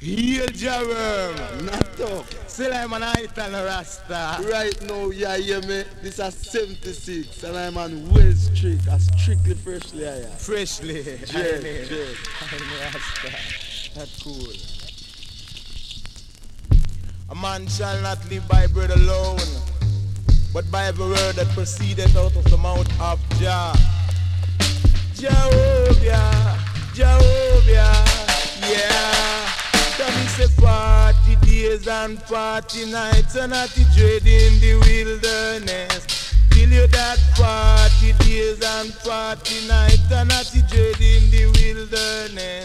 Heal Jerem. Not up. Still I'm an Ital Rasta. Right now, yeah, hear me? This is 76 and I'm on Wells Street. I strictly freshly I am. Freshly. Yes. I'm Rasta. That's cool. A man shall not live by bread alone, but by every word that proceedeth out of the mouth of Jah. Jehovah, Jehovah, yeah. Come me say 40 days and 40 nights and not the dread in the wilderness. Till you that 40 days and 40 nights and not the dread in the wilderness.